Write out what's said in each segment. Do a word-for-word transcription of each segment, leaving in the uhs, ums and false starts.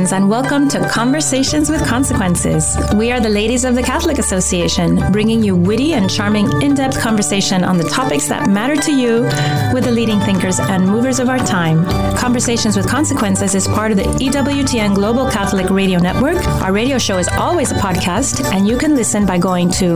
friends, and welcome to Conversations with Consequences. We are the ladies of the Catholic Association, bringing you witty and charming in-depth conversation on the topics that matter to you with the leading thinkers and movers of our time. Conversations with Consequences is part of the E W T N Global Catholic Radio Network. Our radio show is always a podcast, and you can listen by going to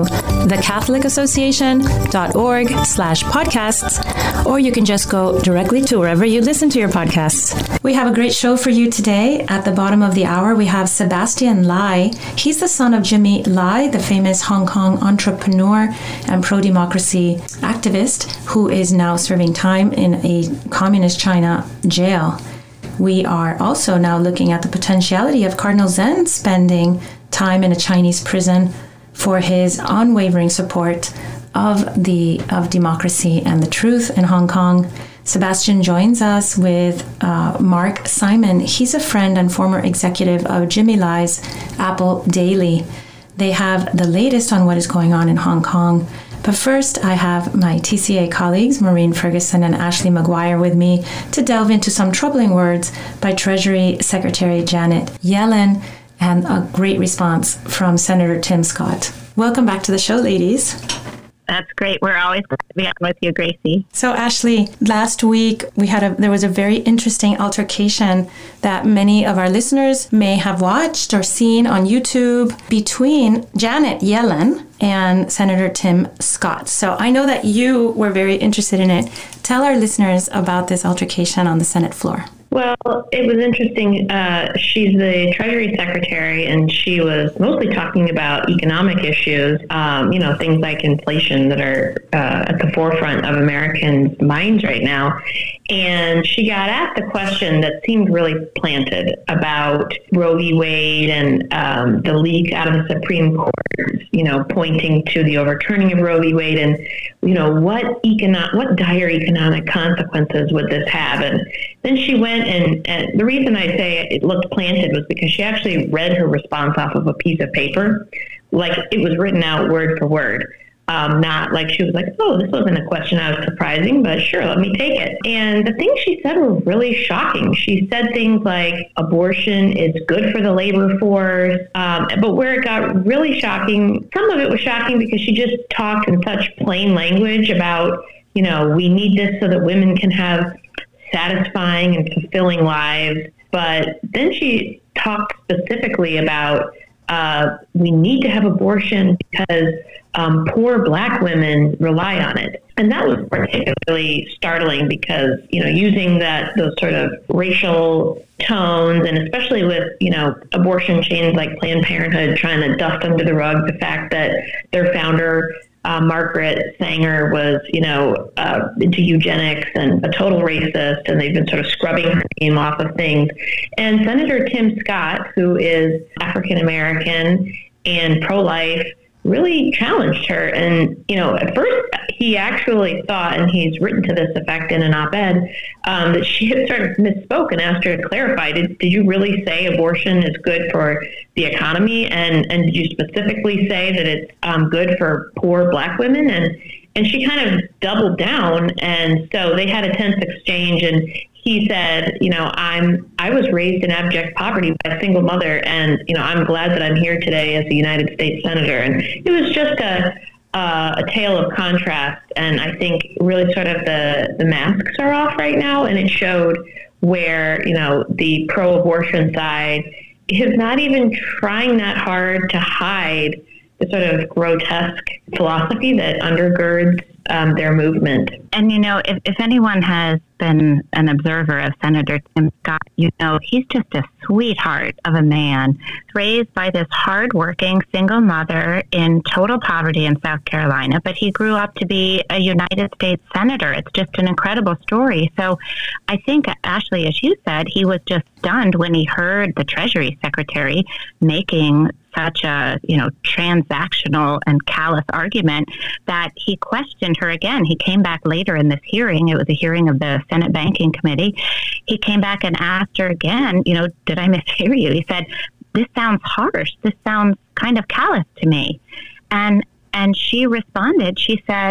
thecatholicassociation.org slash podcasts, or you can just go directly to wherever you listen to your podcasts. We have a great show for you today. At the bottom of the hour, we have Sebastian Lai. He's the son of Jimmy Lai, the famous Hong Kong entrepreneur and pro-democracy activist who is now serving time in a communist China jail. We are also now looking at the potentiality of Cardinal Zen spending time in a Chinese prison for his unwavering support of the of democracy and the truth in Hong Kong. Sebastian joins us with uh, Mark Simon. He's a friend and former executive of Jimmy Lai's Apple Daily. They have the latest on what is going on in Hong Kong. But first, I have my T C A colleagues, Maureen Ferguson and Ashley McGuire, with me to delve into some troubling words by Treasury Secretary Janet Yellen and a great response from Senator Tim Scott. Welcome back to the show, ladies. That's great. We're always glad to be on with you, Gracie. So, Ashley, last week we had a there was a very interesting altercation that many of our listeners may have watched or seen on YouTube between Janet Yellen and Senator Tim Scott. So I know that you were very interested in it. Tell our listeners about this altercation on the Senate floor. Well, it was interesting. Uh, she's the Treasury Secretary, and she was mostly talking about economic issues, um, you know, things like inflation that are uh, at the forefront of Americans' minds right now. And she got asked a question that seemed really planted about Roe v. Wade and um, the leak out of the Supreme Court, you know, pointing to the overturning of Roe v. Wade and, you know, what econo- what dire economic consequences would this have? And then she went and, and the reason I say it looked planted was because she actually read her response off of a piece of paper, like it was written out word for word. Um, not like she was like, oh, this wasn't a question I was surprising, but sure, let me take it. And the things she said were really shocking. She said things like abortion is good for the labor force. Um, but where it got really shocking, some of it was shocking because she just talked in such plain language about, you know, we need this so that women can have satisfying and fulfilling lives. But then she talked specifically about uh, we need to have abortion because Um, poor Black women rely on it. And that was particularly startling because, you know, using that, those sort of racial tones, and especially with, you know, abortion chains like Planned Parenthood trying to dust under the rug the fact that their founder, uh, Margaret Sanger, was, you know, uh, into eugenics and a total racist, and they've been sort of scrubbing her name off of things. And Senator Tim Scott, who is African-American and pro-life, really challenged her. And, you know, at first he actually thought, and he's written to this effect in an op-ed, um, that she had sort of misspoke and asked her to clarify, did, did you really say abortion is good for the economy? And, and did you specifically say that it's um, good for poor Black women? And, and she kind of doubled down. And so they had a tense exchange, and he said, you know, I'm, I was raised in abject poverty by a single mother, and, you know, I'm glad that I'm here today as a United States Senator. And it was just a, uh, a tale of contrast. And I think really sort of the, the masks are off right now. And it showed where, you know, the pro-abortion side is not even trying that hard to hide the sort of grotesque philosophy that undergirds um, their movement. And, you know, if, if anyone has been an observer of Senator Tim Scott, you know, he's just a sweetheart of a man, raised by this hardworking single mother in total poverty in South Carolina, but he grew up to be a United States Senator. It's just an incredible story. So I think, Ashley, as you said, he was just stunned when he heard the Treasury Secretary making such a, you know, transactional and callous argument that he questioned her again. He came back later in this hearing. It was a hearing of the Senate Banking Committee. He came back and asked her again, you know, did I mishear you? He said, this sounds harsh. This sounds kind of callous to me. And and she responded, she said,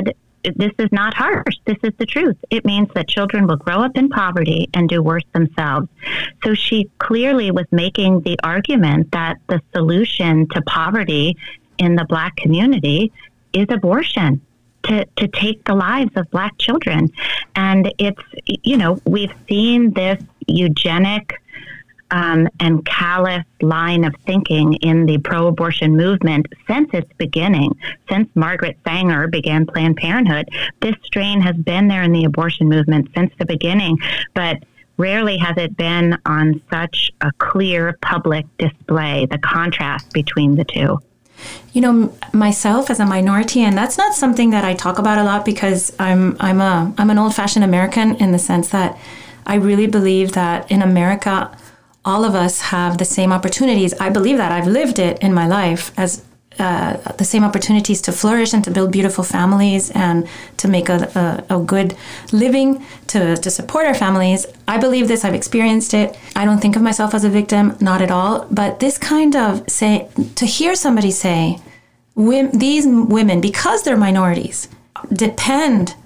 this is not harsh. This is the truth. It means that children will grow up in poverty and do worse themselves. So she clearly was making the argument that the solution to poverty in the Black community is abortion, to, to take the lives of Black children. And it's, you know, we've seen this eugenic um, and callous line of thinking in the pro-abortion movement since its beginning. Since Margaret Sanger began Planned Parenthood, this strain has been there in the abortion movement since the beginning, but rarely has it been on such a clear public display, the contrast between the two. You know, myself as a minority, and that's not something that I talk about a lot because I'm I'm a I'm an old-fashioned American in the sense that I really believe that in America, all of us have the same opportunities. I believe that. I've lived it in my life as uh, the same opportunities to flourish and to build beautiful families and to make a, a, a good living, to, to support our families. I believe this. I've experienced it. I don't think of myself as a victim, not at all. But this kind of say, to hear somebody say, these women, because they're minorities, depend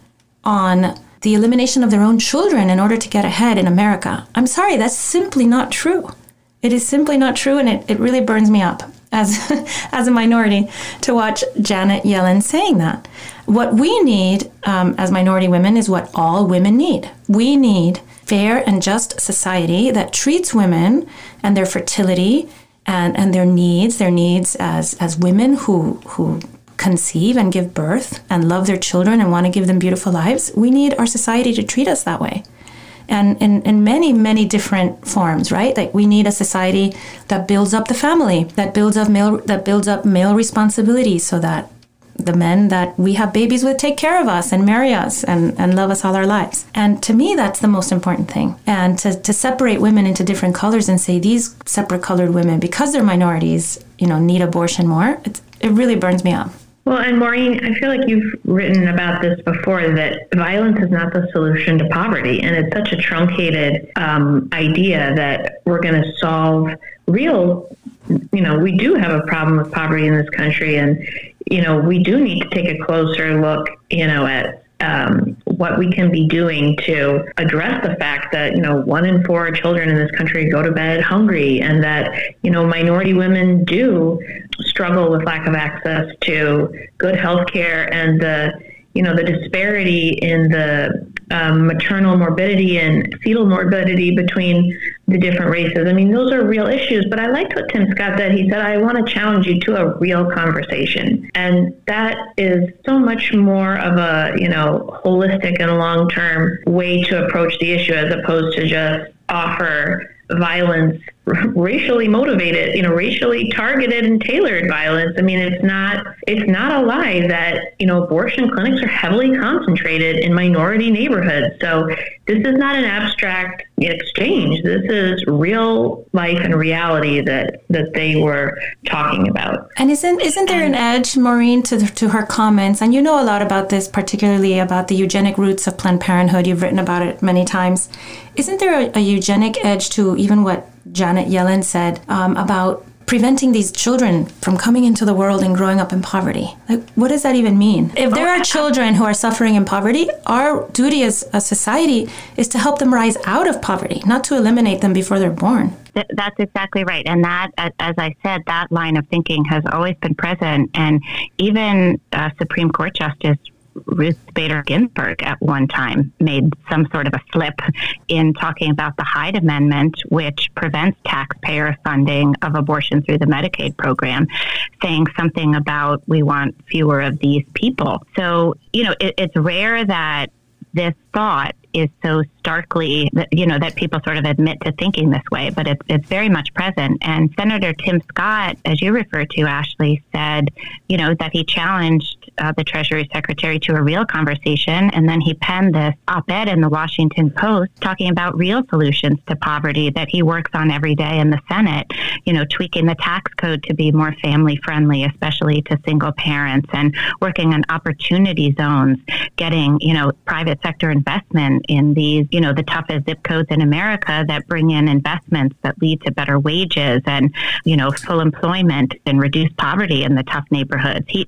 on the elimination of their own children in order to get ahead in America. I'm sorry, that's simply not true. It is simply not true, and it, it really burns me up as as a minority to watch Janet Yellen saying that. What we need um, as minority women is what all women need. We need fair and just society that treats women and their fertility and, and their needs, their needs as, as women who who conceive and give birth and love their children and want to give them beautiful lives. We need our society to treat us that way. And in, in many, many different forms, right? Like we need a society that builds up the family, that builds up male, that builds up male responsibility so that the men that we have babies with take care of us and marry us and, and love us all our lives. And to me, that's the most important thing. And to, to separate women into different colors and say these separate colored women, because they're minorities, you know, need abortion more, it's, it really burns me up. Well, and Maureen, I feel like you've written about this before, that violence is not the solution to poverty. And it's such a truncated um, idea that we're going to solve real, you know, we do have a problem with poverty in this country. And, you know, we do need to take a closer look, you know, at um, what we can be doing to address the fact that, you know, one in four children in this country go to bed hungry, and that, you know, minority women do struggle with lack of access to good health care, and the, you know, the disparity in the um, maternal morbidity and fetal morbidity between the different races. I mean, those are real issues, but I liked what Tim Scott said. He said, I want to challenge you to a real conversation. And that is so much more of a, you know, holistic and long-term way to approach the issue, as opposed to just offer violence, racially motivated, you know, racially targeted and tailored violence. I mean, it's not, it's not a lie that, you know, abortion clinics are heavily concentrated in minority neighborhoods. So this is not an abstract exchange. This is real life and reality that, that they were talking about. And isn't isn't there an edge, Maureen, to to her comments? And you know a lot about this, particularly about the eugenic roots of Planned Parenthood. You've written about it many times. Isn't there a, a eugenic edge to even what Janet Yellen said um, about preventing these children from coming into the world and growing up in poverty? Like, what does that even mean? If there are children who are suffering in poverty, our duty as a society is to help them rise out of poverty, not to eliminate them before they're born. That's exactly right. And that, as I said, that line of thinking has always been present. And even uh, Supreme Court Justice Ruth Bader Ginsburg at one time made some sort of a slip in talking about the Hyde Amendment, which prevents taxpayer funding of abortion through the Medicaid program, saying something about we want fewer of these people. So, you know, it, it's rare that this thought is so starkly, you know, that people sort of admit to thinking this way, but it's it's very much present. And Senator Tim Scott, as you referred to, Ashley, said, you know, that he challenged uh, the Treasury Secretary to a real conversation, and then he penned this op-ed in the Washington Post talking about real solutions to poverty that he works on every day in the Senate, you know, tweaking the tax code to be more family-friendly, especially to single parents, and working on opportunity zones, getting, you know, private sector investment in these, you know, the toughest zip codes in America that bring in investments that lead to better wages and, you know, full employment and reduce poverty in the tough neighborhoods. He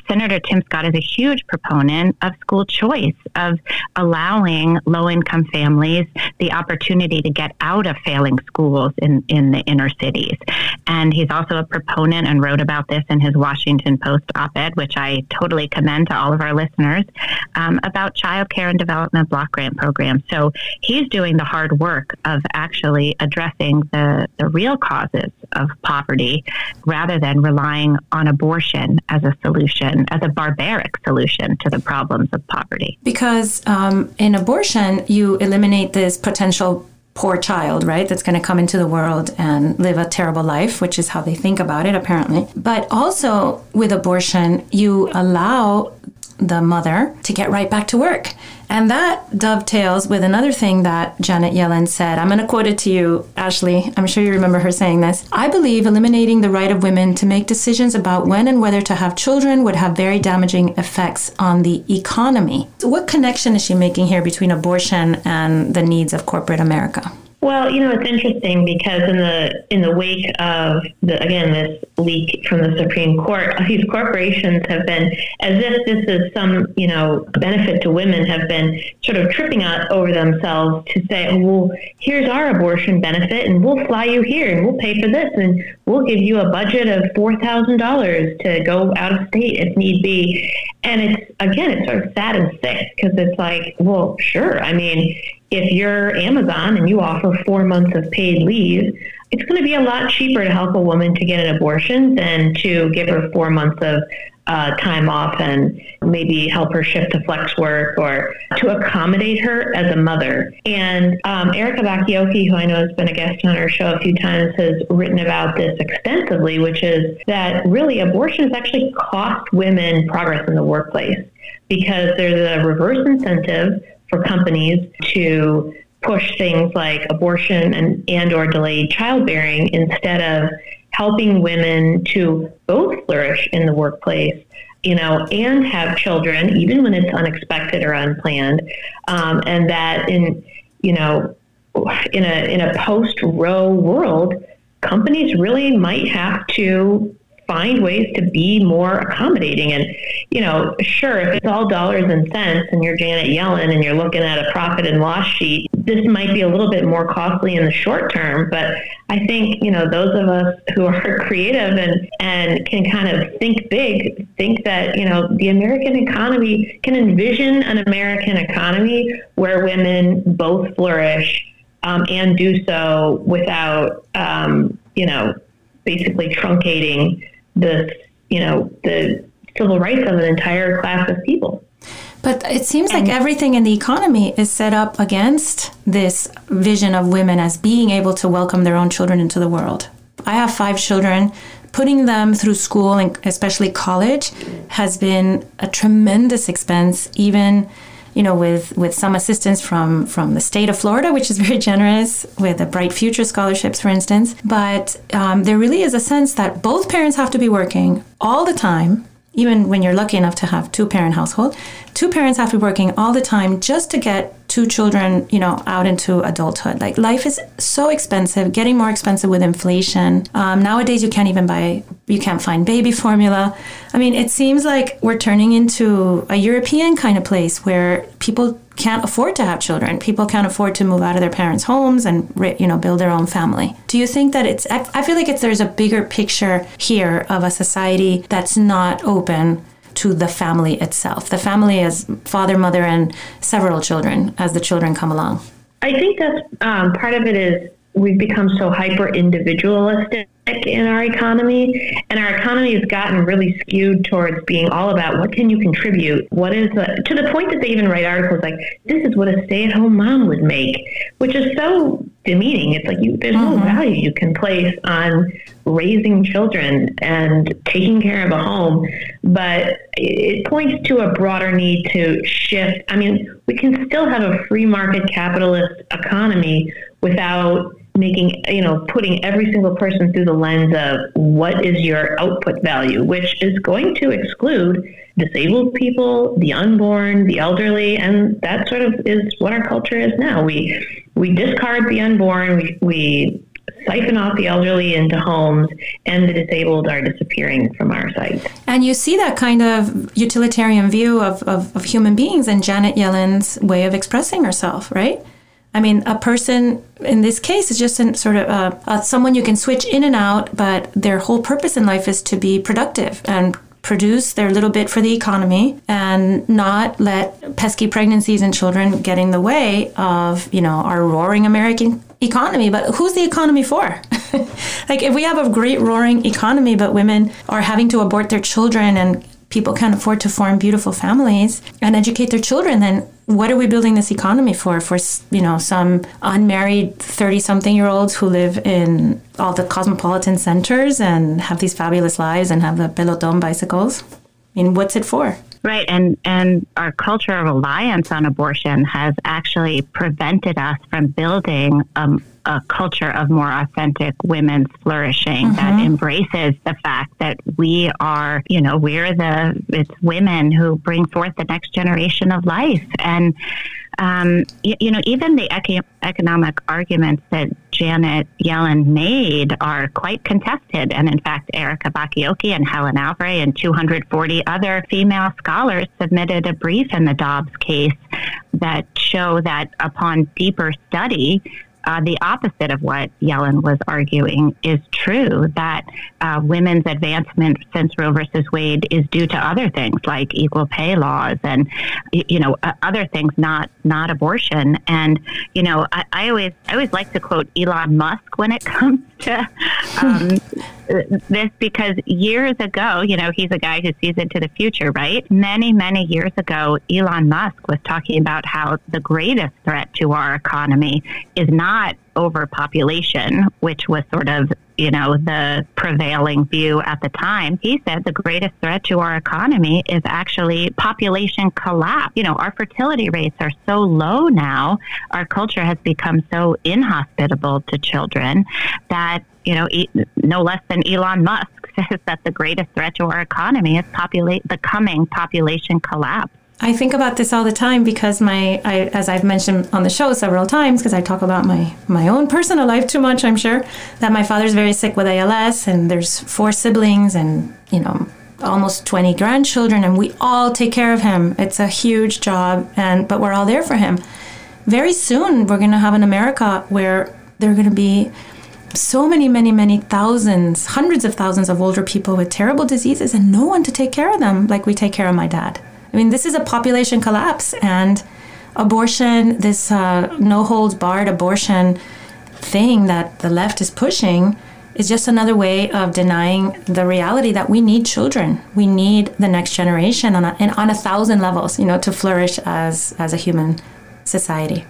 Senator Tim Scott is a huge proponent of school choice, of allowing low-income families the opportunity to get out of failing schools in, in the inner cities. And he's also a proponent and wrote about this in his Washington Post op-ed, which I totally commend to all of our listeners, um, about child care and development block grant programs. So he's doing the hard work of actually addressing the, the real causes of poverty rather than relying on abortion as a solution, as a barbaric solution to the problems of poverty. Because um, in abortion, you eliminate this potential poor child, right, that's going to come into the world and live a terrible life, which is how they think about it, apparently. But also with abortion, you allow the mother to get right back to work. And that dovetails with another thing that Janet Yellen said. I'm going to quote it to you, Ashley. I'm sure you remember her saying this. I believe eliminating the right of women to make decisions about when and whether to have children would have very damaging effects on the economy. So what connection is she making here between abortion and the needs of corporate America? Well, you know, it's interesting because in the in the wake of, the again, this leak from the Supreme Court, these corporations have been, as if this is some, you know, benefit to women, have been sort of tripping out over themselves to say, oh, well, here's our abortion benefit, and we'll fly you here, and we'll pay for this, and we'll give you a budget of four thousand dollars to go out of state if need be. And it's, again, it's sort of sad and sick because it's like, well, sure, I mean, if you're Amazon and you offer four months of paid leave, it's going to be a lot cheaper to help a woman to get an abortion than to give her four months of uh, time off and maybe help her shift to flex work or to accommodate her as a mother. And um, Erica Bakioki, who I know has been a guest on our show a few times, has written about this extensively, which is that really abortions actually cost women progress in the workplace because there's a reverse incentive for companies to push things like abortion and, and or delayed childbearing instead of helping women to both flourish in the workplace, you know, and have children, even when it's unexpected or unplanned. Um, and that in, you know, in a, in a post-Roe world, companies really might have to find ways to be more accommodating. And, you know, sure, if it's all dollars and cents and you're Janet Yellen and you're looking at a profit and loss sheet, this might be a little bit more costly in the short term. But I think, you know, those of us who are creative and, and can kind of think big, think that, you know, the American economy, can envision an American economy where women both flourish um, and do so without, um, you know, basically truncating the, you know, the civil rights of an entire class of people. But it seems like everything in the economy is set up against this vision of women as being able to welcome their own children into the world. I have five children. Putting them through school, and especially college, has been a tremendous expense, even, you know, with, with some assistance from, from the state of Florida, which is very generous, with the Bright Future scholarships, for instance. But um, there really is a sense that both parents have to be working all the time, even when you're lucky enough to have two-parent household. Two parents have to be working all the time just to get two children, you know, out into adulthood. Like, life is so expensive, getting more expensive with inflation. Um, nowadays, you can't even buy, you can't find baby formula. I mean, it seems like we're turning into a European kind of place where people can't afford to have children. People can't afford to move out of their parents' homes and, you know, build their own family. Do you think that it's, I feel like it's, there's a bigger picture here of a society that's not open to the family itself. The family as father, mother, and several children as the children come along. I think that's um, part of it is we've become so hyper individualistic in our economy, and our economy has gotten really skewed towards being all about what can you contribute, what is the, to the point that they even write articles like, this is what a stay-at-home mom would make, which is so demeaning. It's like you, there's mm-hmm. no value you can place on raising children and taking care of a home, but it points to a broader need to shift. I mean, we can still have a free market capitalist economy without making, you know, putting every single person through the lens of what is your output value, which is going to exclude disabled people, the unborn, the elderly, and that sort of is what our culture is now. We we discard the unborn, we, we siphon off the elderly into homes, and the disabled are disappearing from our sites. And you see that kind of utilitarian view of, of, of human beings in Janet Yellen's way of expressing herself, right? I mean, a person in this case is just an, sort of uh, uh, someone you can switch in and out, but their whole purpose in life is to be productive and produce their little bit for the economy and not let pesky pregnancies and children get in the way of, you know, our roaring American economy. But who's the economy for? Like, if we have a great roaring economy, but women are having to abort their children and people can't afford to form beautiful families and educate their children, then what are we building this economy for? For, you know, some unmarried thirty-something-year-olds who live in all the cosmopolitan centers and have these fabulous lives and have the Peloton bicycles? I mean, what's it for? Right, and, and our culture of reliance on abortion has actually prevented us from building um, a culture of more authentic women's flourishing mm-hmm. that embraces the fact that we are, you know, we're the, it's women who bring forth the next generation of life. And, um, you, you know, even the eco- economic arguments that Janet Yellen made are quite contested. And in fact, Erica Bakioki and Helen Alvray and two hundred forty other female scholars submitted a brief in the Dobbs case that show that upon deeper study, Uh, the opposite of what Yellen was arguing is true, that uh, women's advancement since Roe versus Wade is due to other things like equal pay laws and, you know, uh, other things, not not abortion. And, you know, I, I always I always like to quote Elon Musk when it comes to um, this, because years ago, you know, he's a guy who sees into the future, right? Many, many years ago, Elon Musk was talking about how the greatest threat to our economy is not overpopulation, which was sort of, you know, the prevailing view at the time. He said the greatest threat to our economy is actually population collapse. You know, our fertility rates are so low now. Our culture has become so inhospitable to children that, you know, no less than Elon Musk says that the greatest threat to our economy is populate the coming population collapse. I think about this all the time because my, I, as I've mentioned on the show several times, because I talk about my, my own personal life too much, I'm sure, that my father's very sick with A L S and there's four siblings and, you know, almost twenty grandchildren, and we all take care of him. It's a huge job, and but we're all there for him. Very soon, we're going to have an America where there are going to be so many, many, many thousands, hundreds of thousands of older people with terrible diseases and no one to take care of them like we take care of my dad. I mean, this is a population collapse, and abortion, this uh, no-holds-barred abortion thing that the left is pushing is just another way of denying the reality that we need children. We need the next generation on a, and on a thousand levels, you know, to flourish as, as a human society.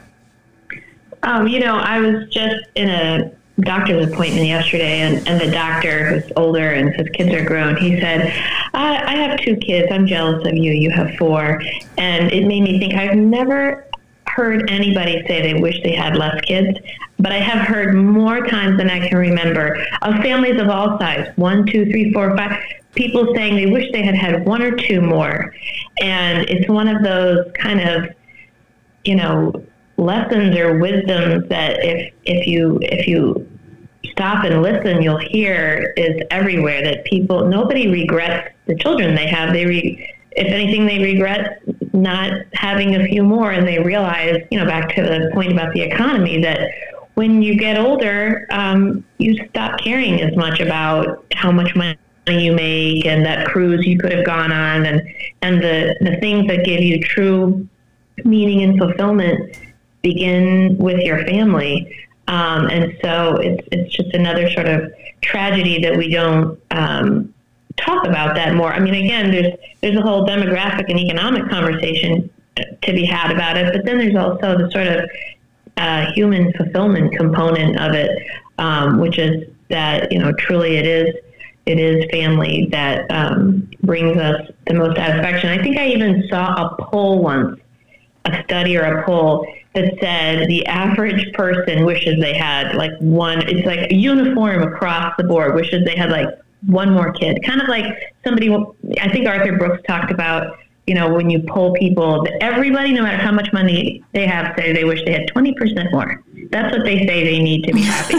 Um, you know, I was just in a doctor's appointment yesterday, and, and the doctor, who's older and his kids are grown, he said, I, I have two kids. I'm jealous of you. You have four. And it made me think, I've never heard anybody say they wish they had less kids, but I have heard more times than I can remember of families of all sizes, one, two, three, four, five, people saying they wish they had had one or two more. And it's one of those kind of, you know, lessons or wisdoms that if if you if you stop and listen, you'll hear is everywhere, that people, nobody regrets the children they have. They re, if anything, they regret not having a few more, and they realize, you know, back to the point about the economy, that when you get older, um, you stop caring as much about how much money you make and that cruise you could have gone on, and and the the things that give you true meaning and fulfillment begin with your family. Um, and so it's it's just another sort of tragedy that we don't um, talk about that more. I mean, again, there's there's a whole demographic and economic conversation to be had about it, but then there's also the sort of uh, human fulfillment component of it, um, which is that, you know, truly it is it is family that um, brings us the most satisfaction. I think I even saw a poll once, a study or a poll that said the average person wishes they had like one, it's like a uniform across the board, wishes they had like one more kid. Kind of like somebody, I think Arthur Brooks talked about, you know, when you poll people, that everybody, no matter how much money they have, say they wish they had twenty percent more. That's what they say. They need to be happy.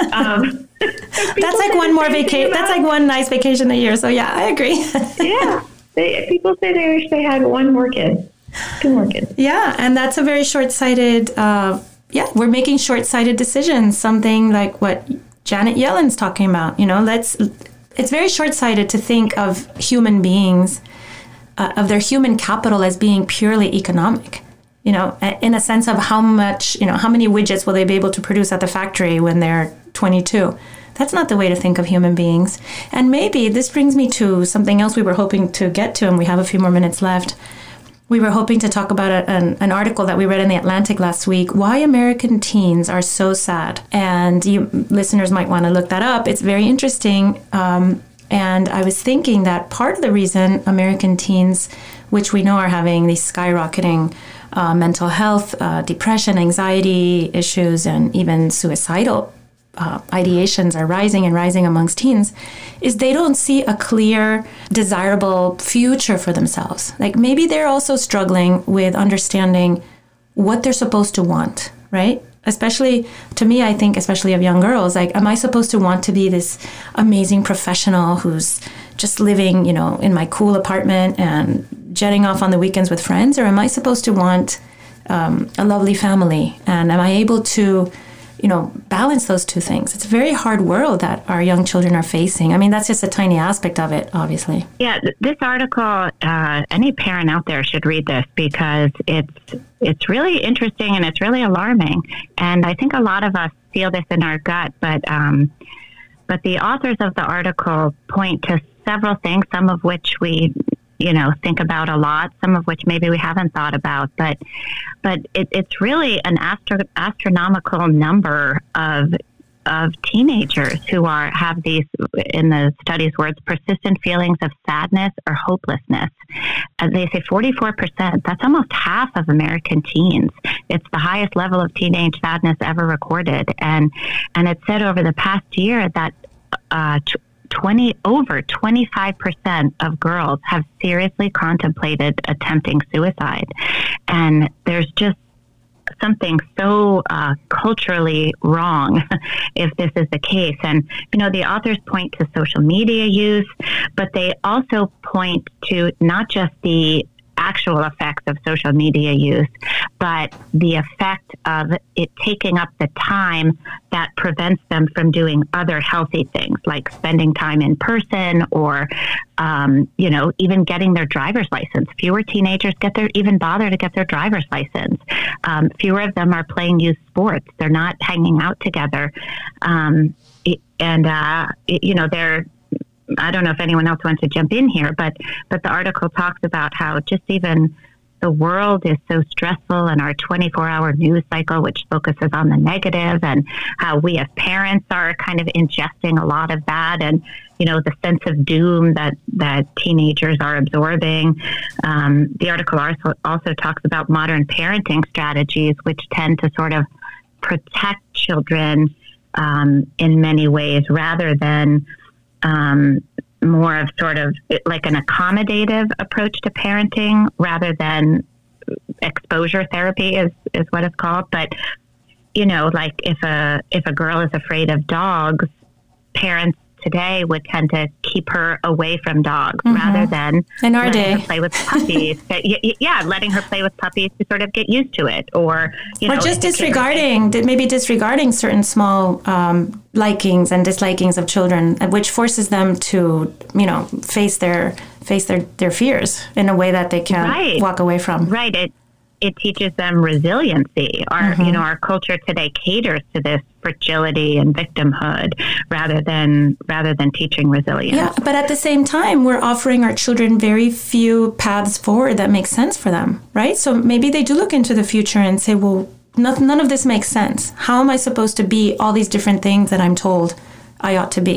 um, that's like one more vacation. That's like one nice vacation a year. So yeah, I agree. yeah. They, people say they wish they had one more kid, two more kids. Yeah. And that's a very short-sighted, uh, yeah, we're making short-sighted decisions. Something like what Janet Yellen's talking about, you know, let's, it's very short-sighted to think of human beings, uh, of their human capital as being purely economic, you know, in a sense of how much, you know, how many widgets will they be able to produce at the factory when they're twenty-two? That's not the way to think of human beings. And maybe this brings me to something else we were hoping to get to, and we have a few more minutes left. We were hoping to talk about a, an, an article that we read in The Atlantic last week, Why American Teens Are So Sad. And you listeners might want to look that up. It's very interesting. Um, and I was thinking that part of the reason American teens, which we know are having these skyrocketing uh, mental health, uh, depression, anxiety issues, and even suicidal Uh, ideations are rising and rising amongst teens, is they don't see a clear, desirable future for themselves. Like maybe they're also struggling with understanding what they're supposed to want, right? Especially, to me, I think, especially of young girls, like, am I supposed to want to be this amazing professional who's just living, you know, in my cool apartment and jetting off on the weekends with friends? Or am I supposed to want um, a lovely family? And am I able to you know, balance those two things? It's a very hard world that our young children are facing. I mean, that's just a tiny aspect of it, obviously. Yeah, th- this article, uh, any parent out there should read this because it's it's really interesting and it's really alarming. And I think a lot of us feel this in our gut, but um, but the authors of the article point to several things, some of which we you know, think about a lot, some of which maybe we haven't thought about, but but it, it's really an astro- astronomical number of of teenagers who are have these, in the study's words, persistent feelings of sadness or hopelessness. As they say, forty-four percent, that's almost half of American teens. It's the highest level of teenage sadness ever recorded. And, and it said over the past year that uh, t- twenty over twenty-five percent of girls have seriously contemplated attempting suicide. And there's just something so uh, culturally wrong if this is the case. And, you know, the authors point to social media use, but they also point to not just the actual effects of social media use, but the effect of it taking up the time that prevents them from doing other healthy things like spending time in person or, um, you know, even getting their driver's license. Fewer teenagers get their, even bother to get their driver's license. Um, fewer of them are playing youth sports. They're not hanging out together. Um, and, uh, you know, they're, I don't know if anyone else wants to jump in here, but but the article talks about how just even the world is so stressful and our twenty-four hour news cycle, which focuses on the negative, and how we as parents are kind of ingesting a lot of that, and, you know, the sense of doom that, that teenagers are absorbing. Um, the article also, also talks about modern parenting strategies, which tend to sort of protect children um, in many ways rather than Um, more of sort of like an accommodative approach to parenting rather than exposure therapy is, is what it's called. But, you know, like if a, if a girl is afraid of dogs, parents today would tend to keep her away from dogs mm-hmm. rather than in our letting day her play with puppies. yeah, letting her play with puppies to sort of get used to it, or you or know, just disregarding, maybe disregarding certain small um, likings and dislikings of children, which forces them to, you know, face their face their, their fears in a way that they can't right. walk away from. Right. It it teaches them resiliency. Our mm-hmm. you know our culture today caters to this fragility and victimhood rather than rather than teaching resilience. Yeah, but at the same time, we're offering our children very few paths forward that make sense for them, right? So maybe they do look into the future and say, well, none, none of this makes sense. How am I supposed to be all these different things that I'm told I ought to be?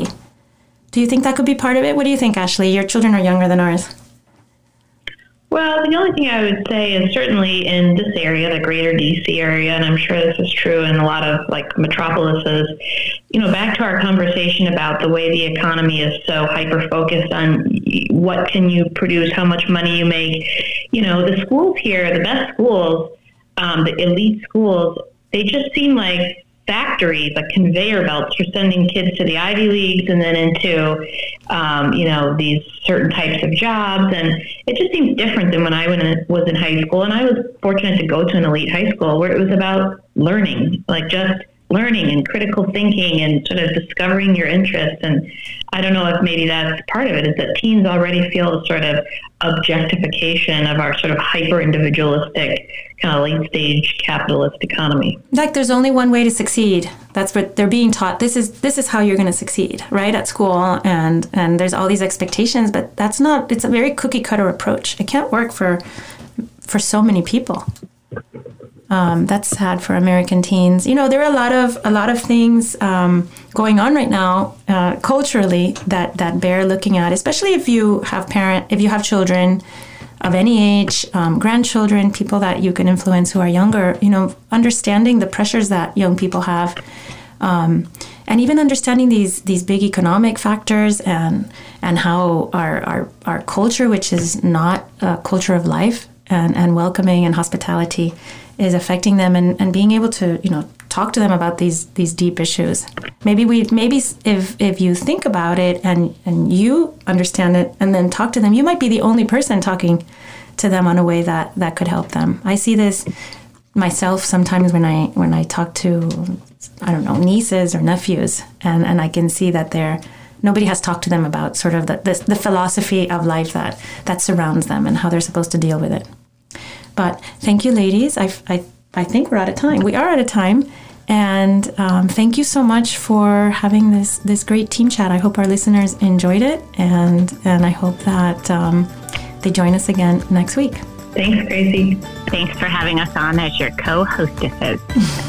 Do you think that could be part of it? What do you think, Ashley? Your children are younger than ours. Well, the only thing I would say is certainly in this area, the greater D C area, and I'm sure this is true in a lot of like metropolises, you know, back to our conversation about the way the economy is so hyper-focused on what can you produce, how much money you make. You know, the schools here, the best schools, um, the elite schools, they just seem like factories, like conveyor belts for sending kids to the Ivy Leagues and then into, um, you know, these certain types of jobs. And it just seems different than when I was in high school. And I was fortunate to go to an elite high school where it was about learning, like just learning and critical thinking and sort of discovering your interests. And I don't know if maybe that's part of it, is that teens already feel a sort of objectification of our sort of hyper individualistic kind of late stage capitalist economy. Like there's only one way to succeed. That's what they're being taught. This is this is how you're going to succeed, right, at school. And and there's all these expectations, but that's not, it's a very cookie cutter approach. It can't work for for so many people. Um, that's sad for American teens. You know, there are a lot of a lot of things um, going on right now uh, culturally that, that bear looking at, especially if you have parent, if you have children of any age, um, grandchildren, people that you can influence who are younger. You know, understanding the pressures that young people have, um, and even understanding these these big economic factors and and how our our, our culture, which is not a culture of life and, and welcoming and hospitality, is affecting them, and, and being able to, you know, talk to them about these these deep issues. Maybe we maybe if if you think about it and, and you understand it and then talk to them, you might be the only person talking to them on a way that, that could help them. I see this myself sometimes when I when I talk to, I don't know, nieces or nephews, and, and I can see that they're nobody has talked to them about sort of the, the the philosophy of life that that surrounds them and how they're supposed to deal with it. But thank you, ladies. I, I, I think we're out of time. We are out of time. And um, thank you so much for having this this great team chat. I hope our listeners enjoyed it. And, and I hope that um, they join us again next week. Thanks, Gracie. Thanks for having us on as your co-hostesses.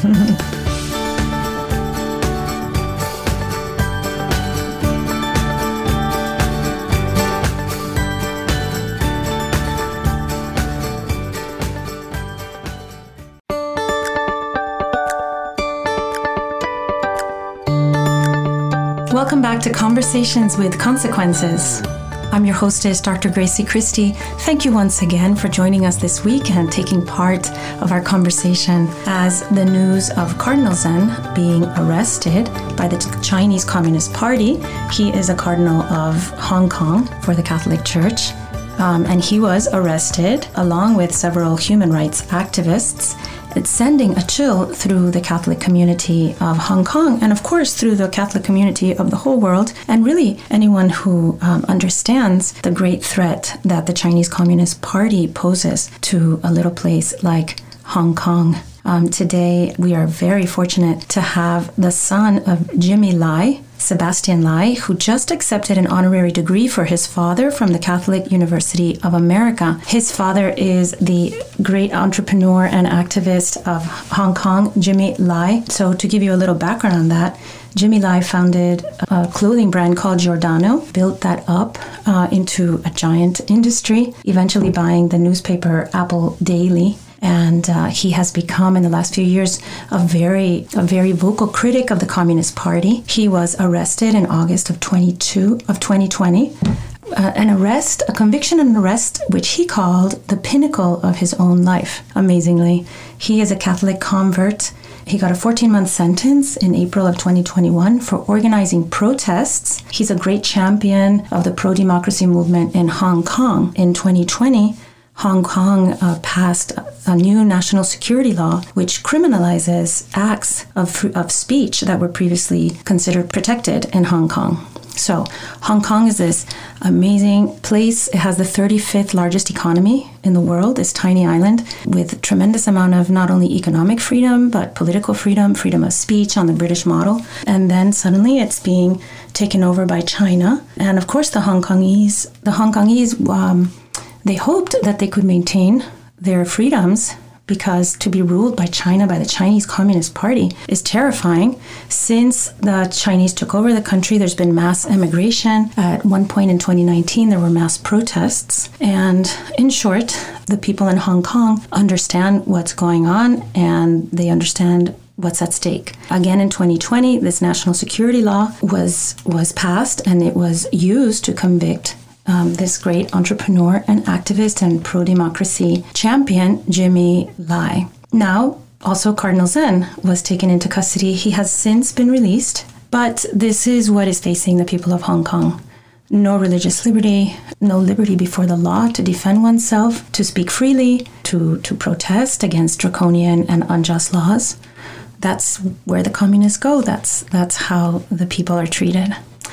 Welcome back to Conversations with Consequences. I'm your hostess, Doctor Gracie Christie. Thank you once again for joining us this week and taking part of our conversation as the news of Cardinal Zen being arrested by the Chinese Communist Party. He is a cardinal of Hong Kong for the Catholic Church, um, and he was arrested along with several human rights activists. It's sending a chill through the Catholic community of Hong Kong, and of course through the Catholic community of the whole world, and really anyone who um, understands the great threat that the Chinese Communist Party poses to a little place like Hong Kong. Um, today, we are very fortunate to have the son of Jimmy Lai, Sebastian Lai, who just accepted an honorary degree for his father from the Catholic University of America. His father is the great entrepreneur and activist of Hong Kong, Jimmy Lai. So to give you a little background on that, Jimmy Lai founded a clothing brand called Giordano, built that up uh, into a giant industry, eventually buying the newspaper Apple Daily. And uh, he has become, in the last few years, a very, a very vocal critic of the Communist Party. He was arrested in August of twenty-two of twenty twenty. Uh, an arrest, a conviction and arrest, which he called the pinnacle of his own life. Amazingly, he is a Catholic convert. He got a fourteen-month sentence in April of twenty twenty-one for organizing protests. He's a great champion of the pro-democracy movement in Hong Kong. In twenty twenty, Hong Kong uh, passed a new national security law which criminalizes acts of, of speech that were previously considered protected in Hong Kong. So Hong Kong is this amazing place. It has the thirty-fifth largest economy in the world, this tiny island, with a tremendous amount of not only economic freedom, but political freedom, freedom of speech on the British model. And then suddenly it's being taken over by China. And of course the Hong Kongese, the Hong Kongese, um, they hoped that they could maintain their freedoms, because to be ruled by China, by the Chinese Communist Party, is terrifying. Since the Chinese took over the country, there's been mass immigration. At one point in twenty nineteen, there were mass protests. And in short, the people in Hong Kong understand what's going on, and they understand what's at stake. Again, in twenty twenty, this national security law was, was passed, and it was used to convict Um, this great entrepreneur and activist and pro-democracy champion, Jimmy Lai. Now, Also, Cardinal Zen was taken into custody. He has since been released, but this is what is facing the people of Hong Kong. No religious liberty, no liberty before the law to defend oneself, to speak freely, to, to protest against draconian and unjust laws. That's where the communists go. That's that's how the people are treated.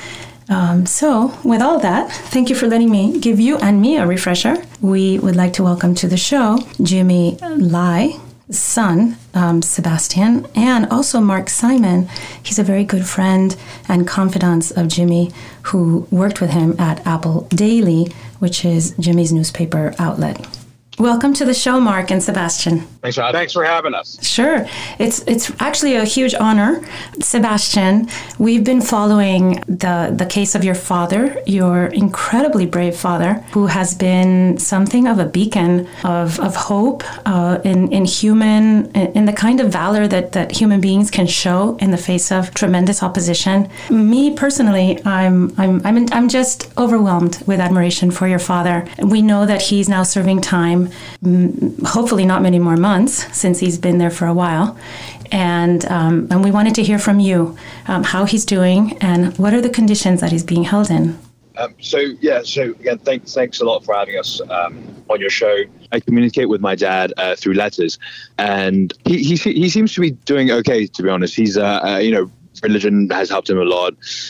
Um, so, with all that, thank you for letting me give you and me a refresher. We would like to welcome to the show Jimmy Lai, son, um, Sebastian, and also Mark Simon. He's a very good friend and confidant of Jimmy, who worked with him at Apple Daily, which is Jimmy's newspaper outlet. Welcome to the show, Mark and Sebastian. Thanks for, thanks for having us. Sure. It's it's actually a huge honor. Sebastian, we've been following the, the case of your father, your incredibly brave father, who has been something of a beacon of, of hope uh, in, in human, in the kind of valor that, that human beings can show in the face of tremendous opposition. Me personally, I'm I'm I'm I'm just overwhelmed with admiration for your father. We know that he's now serving time, hopefully not many more months, since he's been there for a while. And um, and we wanted to hear from you um, how he's doing and what are the conditions that he's being held in. Um, so, yeah, so again, thanks, thanks a lot for having us um, on your show. I communicate with my dad uh, through letters, and he, he he seems to be doing okay, to be honest. He's, uh, uh, you know, religion has helped him a lot.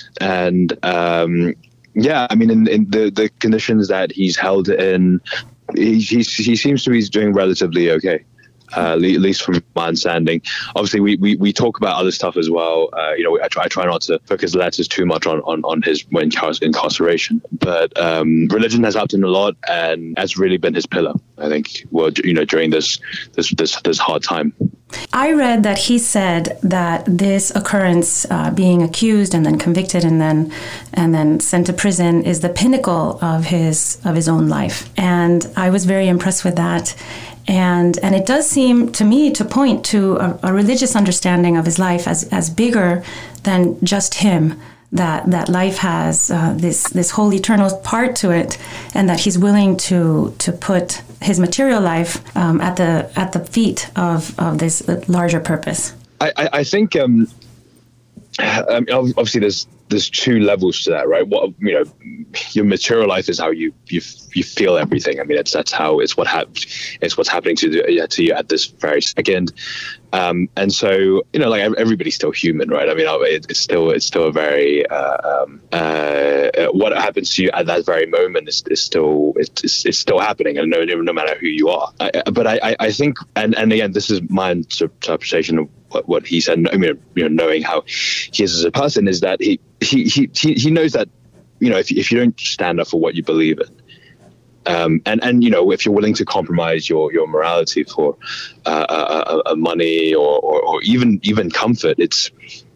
And um, yeah, I mean, in, in the, the conditions that he's held in, he, he, he seems to be doing relatively okay. Uh, at least from my understanding. Obviously, we, we, we talk about other stuff as well. Uh, you know, I try, I try not to focus letters too much on, on, on his incarceration. But um, religion has helped him a lot, and has really been his pillar, I think, well, you know, during this this this, this hard time. I read that he said that this occurrence, uh, being accused and then convicted and then and then sent to prison, is the pinnacle of his of his own life. And I was very impressed with that. And and it does seem to me to point to a, a religious understanding of his life as, as bigger than just him, that that life has uh, this this whole eternal part to it, and that he's willing to to put his material life um, at the at the feet of, of this larger purpose. I, I, I think um, um, obviously there's there's two levels to that, right? What, you know, your material life is how you you you feel everything. I mean, it's that's how it's what hap- it's what's happening to the, to you at this very second. Um, and so, you know, like everybody's still human, right? I mean, it, it's still it's still a very uh, um, uh, what happens to you at that very moment is, is still it's, it's still happening, and no no matter who you are. I, but I, I think, and, and again, this is my interpretation of what, what he said. I mean, you know, knowing how he is as a person, is that he he he he knows that, you know, if if you don't stand up for what you believe in. Um, and, and, you know, if you're willing to compromise your, your morality for uh, uh, uh, money or, or, or even even comfort, it's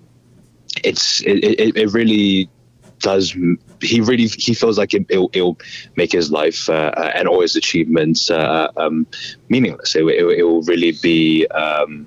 it's it, it, it really does. He really he feels like it, it'll, it'll make his life uh, and all his achievements uh, um, meaningless. It, it, it will really be um,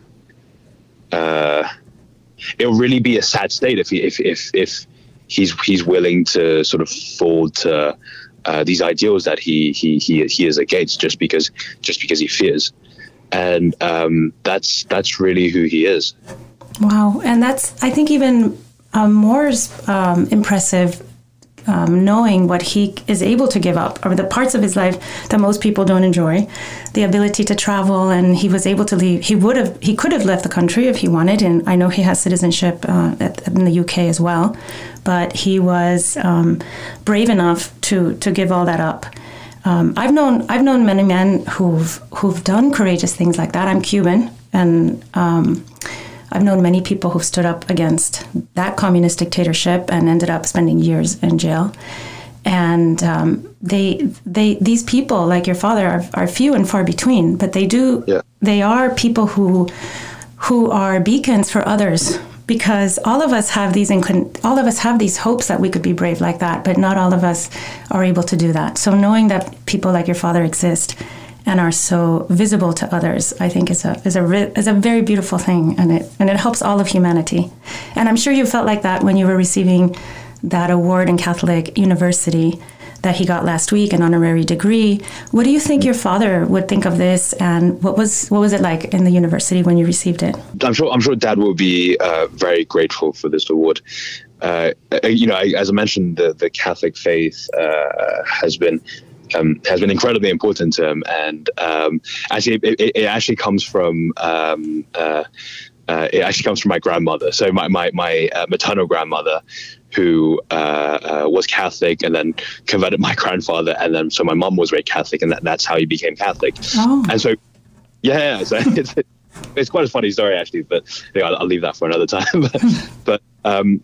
uh, it will really be a sad state if he, if if if he's he's willing to sort of fall to Uh, these ideals that he he he he is against just because just because he fears, and um, that's that's really who he is. Wow, and that's I think even um, more um, impressive, um, knowing what he is able to give up, or the parts of his life that most people don't enjoy, the ability to travel, and he was able to leave. He would have he could have left the country if he wanted, and I know he has citizenship uh, at, in the U K as well. But he was um, brave enough to, to give all that up. Um, I've known I've known many men who've who've done courageous things like that. I'm Cuban, and um, I've known many people who've stood up against that communist dictatorship and ended up spending years in jail. And um, they they these people, like your father, are, are few and far between. But they do yeah. they are people who who are beacons for others. Because all of us have these inclin- all of us have these hopes that we could be brave like that, but not all of us are able to do that. So knowing that people like your father exist and are so visible to others, I think is a is a re- is a very beautiful thing, and it and it helps all of humanity. And I'm sure you felt like that when you were receiving that award in Catholic University, that he got last week, an honorary degree. What do you think your father would think of this, and what was what was it like in the university when you received it? I'm sure I'm sure Dad will be uh, very grateful for this award. Uh, you know, I, as I mentioned, the the Catholic faith uh, has been. Um, has been incredibly important to him, and um, actually, it, it actually comes from um, uh, uh, it actually comes from my grandmother. So my my, my uh, maternal grandmother, who uh, uh, was Catholic, and then converted my grandfather, and then so my mum was very Catholic, and that, that's how he became Catholic. Oh. And so, yeah, so it's, it's quite a funny story actually, but yeah, I'll, I'll leave that for another time. but but um,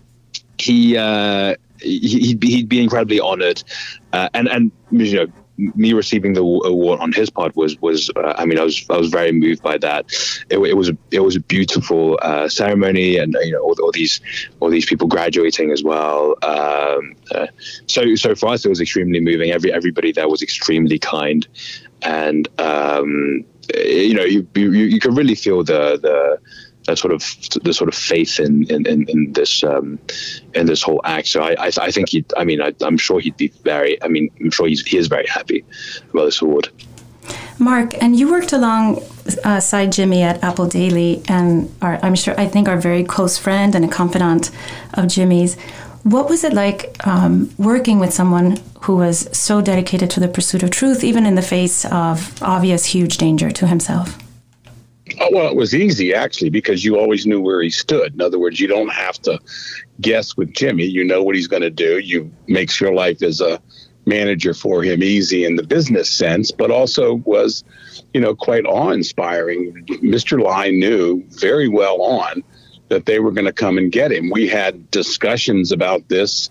he. Uh, He'd be, he'd be incredibly honored, uh, and and you know, me receiving the award on his part was was uh, I mean I was I was very moved by that. It, it was a, it was a beautiful uh, ceremony, and you know all, all these all these people graduating as well. Um, uh, so so for us it was extremely moving. Every everybody there was extremely kind, and um, you know you, you you could really feel the the. That sort of the sort of faith in in, in, in this um, in this whole act. So I I, I think he I mean I, I'm sure he'd be very I mean I'm sure he's he is very happy about this award. Mark, and you worked alongside Jimmy at Apple Daily, and are, I'm sure I think are a very close friend and a confidant of Jimmy's. What was it like um, working with someone who was so dedicated to the pursuit of truth, even in the face of obvious huge danger to himself? Oh, well, it was easy, actually, because you always knew where he stood. In other words, you don't have to guess with Jimmy. You know what he's going to do. You makes your life as a manager for him easy in the business sense, but also was, you know, quite awe-inspiring. Mister Lai knew very well on that they were going to come and get him. We had discussions about this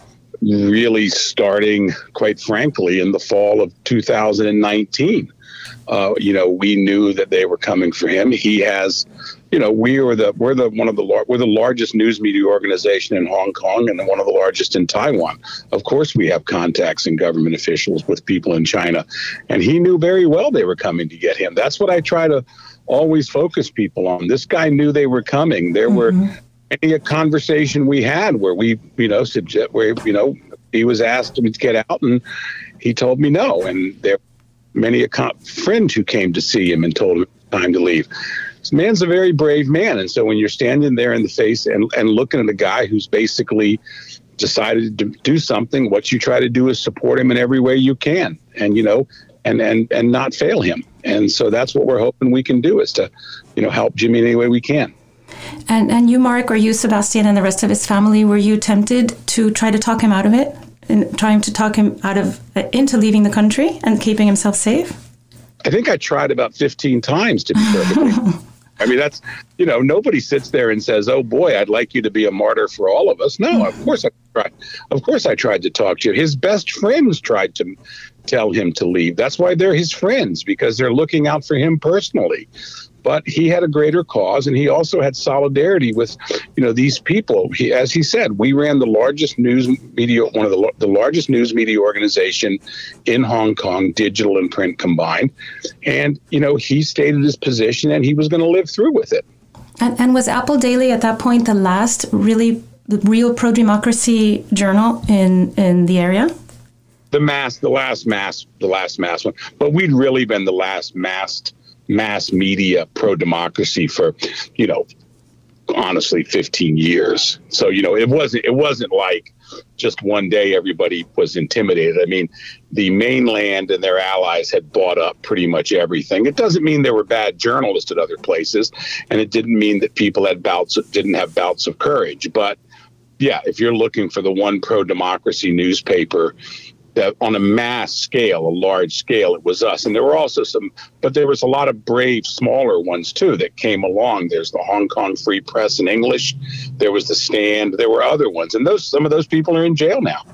really starting, quite frankly, in the fall of two thousand nineteen. Uh, you know, we knew that they were coming for him. He has, you know, we are the we're the one of the we're the largest news media organization in Hong Kong and one of the largest in Taiwan. Of course, we have contacts and government officials with people in China, and he knew very well they were coming to get him. That's what I try to always focus people on. This guy knew they were coming. There mm-hmm. were many a conversation we had where we, you know, suggest where you know he was asked to get out and he told me no, and there. Many a co- friend who came to see him and told him time to leave. This man's a very brave man. And so when you're standing there in the face and, and looking at a guy who's basically decided to do something, what you try to do is support him in every way you can and, you know, and, and, and not fail him. And so that's what we're hoping we can do is to, you know, help Jimmy in any way we can. And, and you, Mark, or you, Sebastian, and the rest of his family, were you tempted to try to talk him out of it? In trying to talk him out of uh, into leaving the country and keeping himself safe? I think I tried about fifteen times, to be perfectly I mean, that's, you know, nobody sits there and says, oh, boy, I'd like you to be a martyr for all of us. No, of course I tried. Of course I tried to talk to you. His best friends tried to tell him to leave. That's why they're his friends, because they're looking out for him personally. But he had a greater cause, and he also had solidarity with, you know, these people. He, as he said, we ran the largest news media, one of the, the largest news media organization in Hong Kong, digital and print combined. And, you know, he stated his position, and he was going to live through with it. And, and was Apple Daily at that point the last really the real pro-democracy journal in, in the area? The mass, the last mass, the last mass one. But we'd really been the last masked mass media pro-democracy for, you know, honestly, fifteen years. So, you know, it wasn't it wasn't like just one day everybody was intimidated. I mean, the mainland and their allies had bought up pretty much everything. It doesn't mean there were bad journalists at other places, and it didn't mean that people had bouts of, didn't have bouts of courage. But yeah, if you're looking for the one pro-democracy newspaper that on a mass scale, a large scale, it was us. And there were also some, but there was a lot of brave, smaller ones too that came along. There's the Hong Kong Free Press in English. There was the Stand. There were other ones. And those, some of those people are in jail now.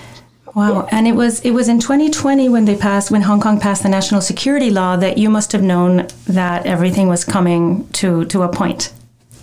Wow. And it was, it was in twenty twenty when they passed, when Hong Kong passed the national security law, that you must have known that everything was coming to, to a point.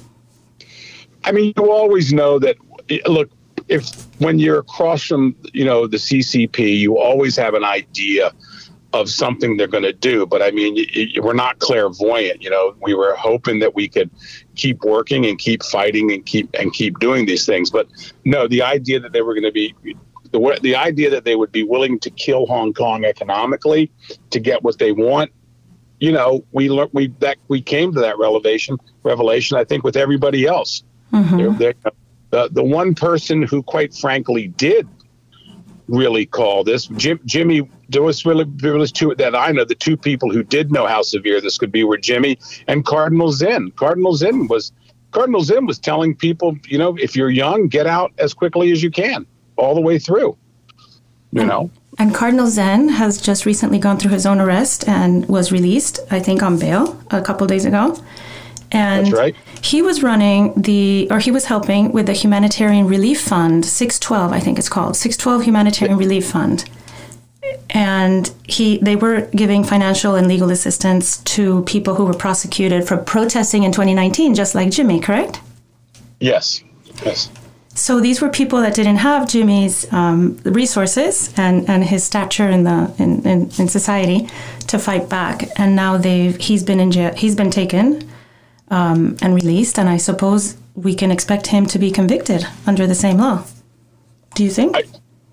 I mean, you always know that, look, if when you're across from, you know, the C C P, you always have an idea of something they're going to do. But I mean, y- y- we're not clairvoyant. You know, we were hoping that we could keep working and keep fighting and keep and keep doing these things. But no, the idea that they were going to be the the idea that they would be willing to kill Hong Kong economically to get what they want, you know, we learned we that we came to that revelation revelation. I think with everybody else, mm-hmm. they're, they're, the the one person who, quite frankly, did really call this Jim, Jimmy. There was really there was two that I know. The two people who did know how severe this could be were Jimmy and Cardinal Zen. Cardinal Zen was Cardinal Zen was telling people, you know, if you're young, get out as quickly as you can, all the way through. You and, know. And Cardinal Zen has just recently gone through his own arrest and was released, I think, on bail a couple days ago. And that's right. He was running the, or he was helping with the Humanitarian Relief Fund, six twelve, I think it's called, six twelve Humanitarian Relief Fund. And he, they were giving financial and legal assistance to people who were prosecuted for protesting in twenty nineteen, just like Jimmy, correct? Yes, yes. So these were people that didn't have Jimmy's um, resources and, and his stature in the in, in, in society to fight back. And now they've he's been in jail. He's been taken um, and released. And I suppose we can expect him to be convicted under the same law. Do you think? I,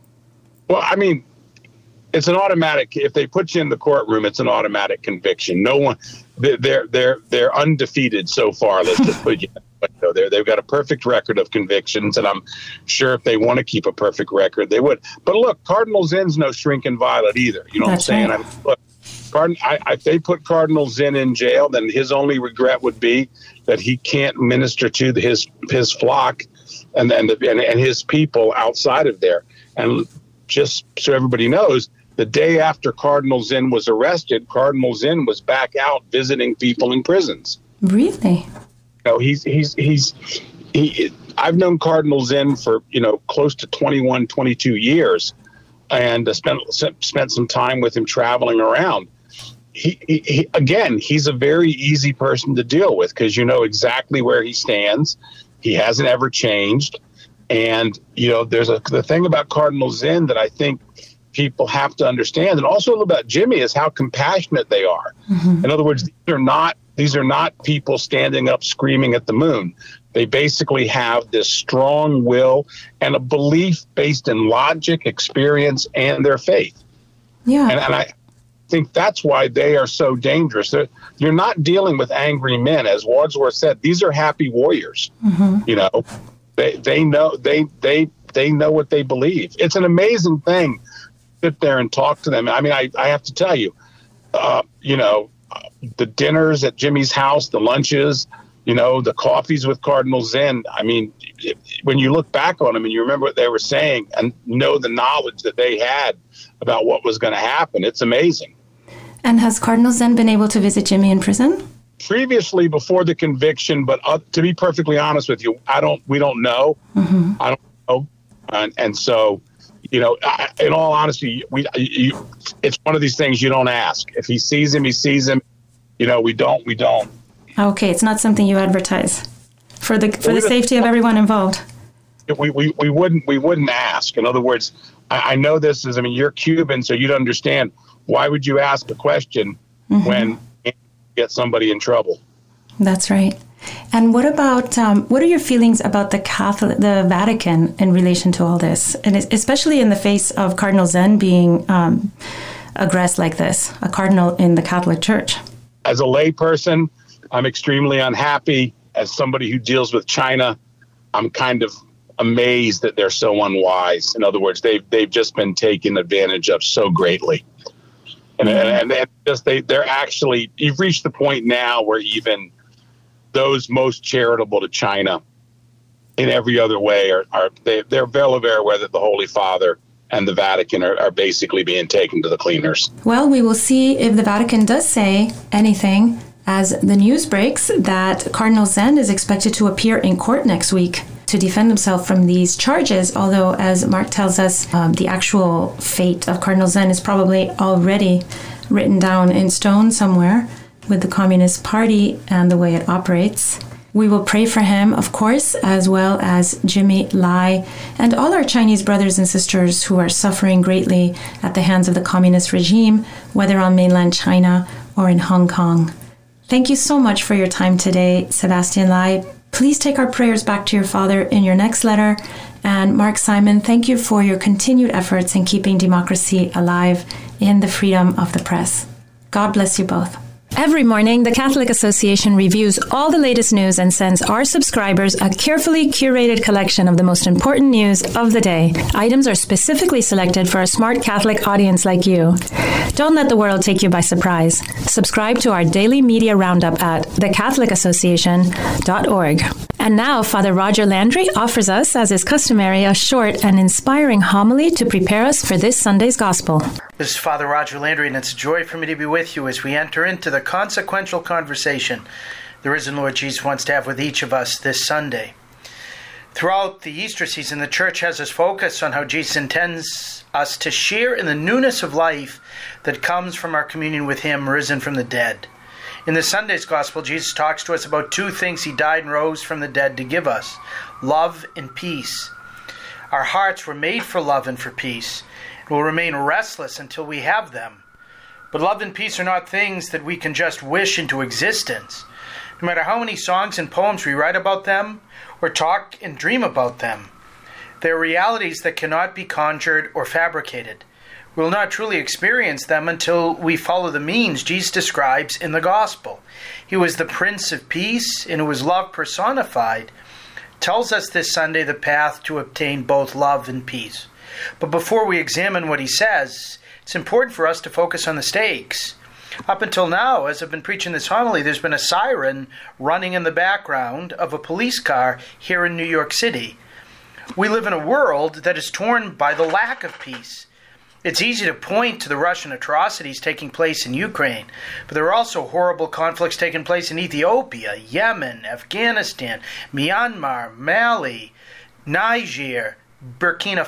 well, I mean, it's an automatic. If they put you in the courtroom, it's an automatic conviction. No one, they're they're they're undefeated so far. Let's just put you. They're, they've got a perfect record of convictions, and I'm sure if they want to keep a perfect record, they would. But look, Cardinal Zen's no shrinking violet either. You know That's what I'm saying? right. I mean, look, Cardinal, I, I, if they put Cardinal Zen in jail, then his only regret would be that he can't minister to the, his his flock and and, the, and and his people outside of there. And just so everybody knows, the day after Cardinal Zen was arrested, Cardinal Zen was back out visiting people in prisons. Really? You know, he's he's he's he. I've known Cardinal Zen for you know close to twenty-one, twenty-two years, and uh, spent spent some time with him traveling around. He, he, he again, he's a very easy person to deal with because you know exactly where he stands. He hasn't ever changed, and you know there's a the thing about Cardinal Zen that I think people have to understand, and also about Jimmy is how compassionate they are. Mm-hmm. In other words, these are not. These are not people standing up screaming at the moon. They basically have this strong will and a belief based in logic, experience, and their faith. Yeah. And, and I think that's why they are so dangerous. They're, you're not dealing with angry men. As Wadsworth said, these are happy warriors. Mm-hmm. You know, they they know they they they know what they believe. It's an amazing thing to sit there and talk to them. I mean, I, I have to tell you, uh, you know, the dinners at Jimmy's house, the lunches, you know, the coffees with Cardinal Zen. I mean, when you look back on them and you remember what they were saying and know the knowledge that they had about what was going to happen, it's amazing. And has Cardinal Zen been able to visit Jimmy in prison? Previously, before the conviction, but uh, to be perfectly honest with you, I don't. We don't know. Mm-hmm. I don't know, and, and so. You know, I, in all honesty, we you, it's one of these things you don't ask. If he sees him, he sees him. You know, we don't, we don't. Okay, it's not something you advertise for the for the safety of everyone involved. We, we we wouldn't we wouldn't ask. In other words, I, I know this is. I mean, you're Cuban, so you'd understand. Why would you ask a question mm-hmm. when you get somebody in trouble? That's right. And what about, um, what are your feelings about the Catholic, the Vatican in relation to all this? And especially in the face of Cardinal Zen being um, aggressed like this, a cardinal in the Catholic Church. As a layperson, I'm extremely unhappy. As somebody who deals with China, I'm kind of amazed that they're so unwise. In other words, they've, they've just been taken advantage of so greatly. And, mm-hmm. and, and just they, they're actually, you've reached the point now where even those most charitable to China in every other way are, are they, they're well aware whether the Holy Father and the Vatican are, are basically being taken to the cleaners. Well, we will see if the Vatican does say anything as the news breaks that Cardinal Zen is expected to appear in court next week to defend himself from these charges, although, as Mark tells us, um, the actual fate of Cardinal Zen is probably already written down in stone somewhere with the Communist Party and the way it operates. We will pray for him, of course, as well as Jimmy Lai and all our Chinese brothers and sisters who are suffering greatly at the hands of the communist regime, whether on mainland China or in Hong Kong. Thank you so much for your time today, Sebastian Lai. Please take our prayers back to your father in your next letter. And Mark Simon, thank you for your continued efforts in keeping democracy alive in the freedom of the press. God bless you both. Every morning, the Catholic Association reviews all the latest news and sends our subscribers a carefully curated collection of the most important news of the day. Items are specifically selected for a smart Catholic audience like you. Don't let the world take you by surprise. Subscribe to our daily media roundup at the catholic association dot org. And now, Father Roger Landry offers us, as is customary, a short and inspiring homily to prepare us for this Sunday's Gospel. This is Father Roger Landry, and it's a joy for me to be with you as we enter into the consequential conversation the risen Lord Jesus wants to have with each of us this Sunday. Throughout the Easter season, the Church has us focus on how Jesus intends us to share in the newness of life that comes from our communion with Him risen from the dead. In this Sunday's Gospel, Jesus talks to us about two things He died and rose from the dead to give us: love and peace. Our hearts were made for love and for peace, and will remain restless until we have them. But love and peace are not things that we can just wish into existence. No matter how many songs and poems we write about them, or talk and dream about them, they are realities that cannot be conjured or fabricated. We will not truly experience them until we follow the means Jesus describes in the Gospel. He was the Prince of Peace, and who was love personified, tells us this Sunday the path to obtain both love and peace. But before we examine what he says, it's important for us to focus on the stakes. Up until now, as I've been preaching this homily, there's been a siren running in the background of a police car here in New York City. We live in a world that is torn by the lack of peace. It's easy to point to the Russian atrocities taking place in Ukraine, but there are also horrible conflicts taking place in Ethiopia, Yemen, Afghanistan, Myanmar, Mali, Niger, Burkina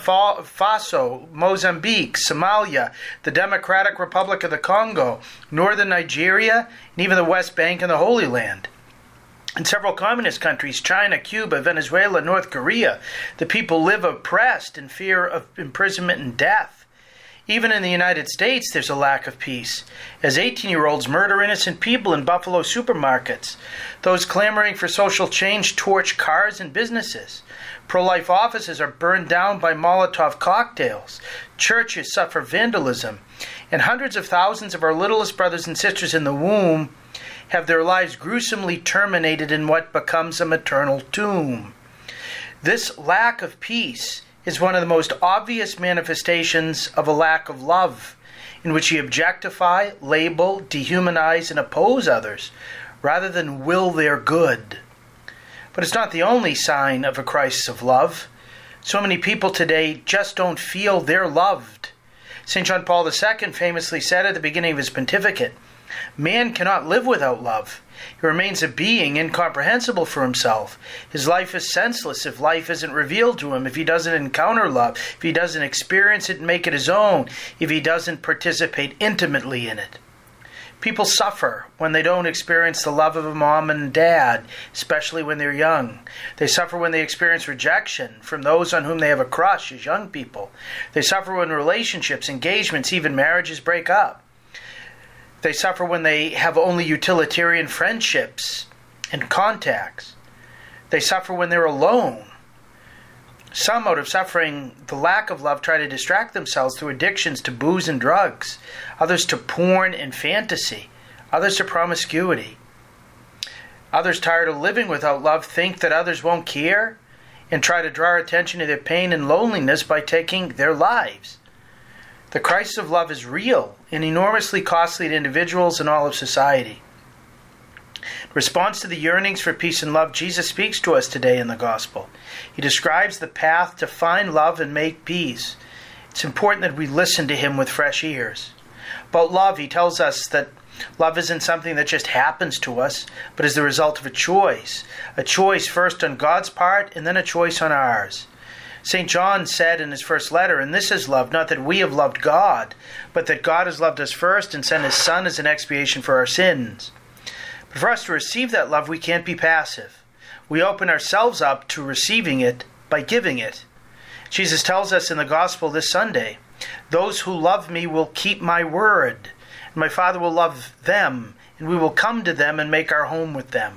Faso, Mozambique, Somalia, the Democratic Republic of the Congo, northern Nigeria, and even the West Bank and the Holy Land. In several communist countries, China, Cuba, Venezuela, North Korea, the people live oppressed in fear of imprisonment and death. Even in the United States, there's a lack of peace, as eighteen-year-olds murder innocent people in Buffalo supermarkets. Those clamoring for social change torch cars and businesses. Pro-life offices are burned down by Molotov cocktails. Churches suffer vandalism. And hundreds of thousands of our littlest brothers and sisters in the womb have their lives gruesomely terminated in what becomes a maternal tomb. This lack of peace is one of the most obvious manifestations of a lack of love, in which we objectify, label, dehumanize, and oppose others, rather than will their good. But it's not the only sign of a crisis of love. So many people today just don't feel they're loved. Saint John Paul the Second famously said at the beginning of his pontificate, "Man cannot live without love. He remains a being incomprehensible for himself. His life is senseless if life isn't revealed to him, if he doesn't encounter love, if he doesn't experience it and make it his own, if he doesn't participate intimately in it." People suffer when they don't experience the love of a mom and dad, especially when they're young. They suffer when they experience rejection from those on whom they have a crush as young people. They suffer when relationships, engagements, even marriages break up. They suffer when they have only utilitarian friendships and contacts. They suffer when they're alone. Some, out of suffering the lack of love, try to distract themselves through addictions to booze and drugs, others to porn and fantasy, others to promiscuity. Others, tired of living without love, think that others won't care and try to draw attention to their pain and loneliness by taking their lives. The crisis of love is real and enormously costly to individuals and all of society. In response to the yearnings for peace and love, Jesus speaks to us today in the Gospel. He describes the path to find love and make peace. It's important that we listen to him with fresh ears. About love, he tells us that love isn't something that just happens to us, but is the result of a choice. A choice first on God's part and then a choice on ours. Saint John said in his first letter, "And this is love, not that we have loved God, but that God has loved us first and sent his Son as an expiation for our sins." But for us to receive that love, we can't be passive. We open ourselves up to receiving it by giving it. Jesus tells us in the Gospel this Sunday, "Those who love me will keep my word, and my Father will love them, and we will come to them and make our home with them."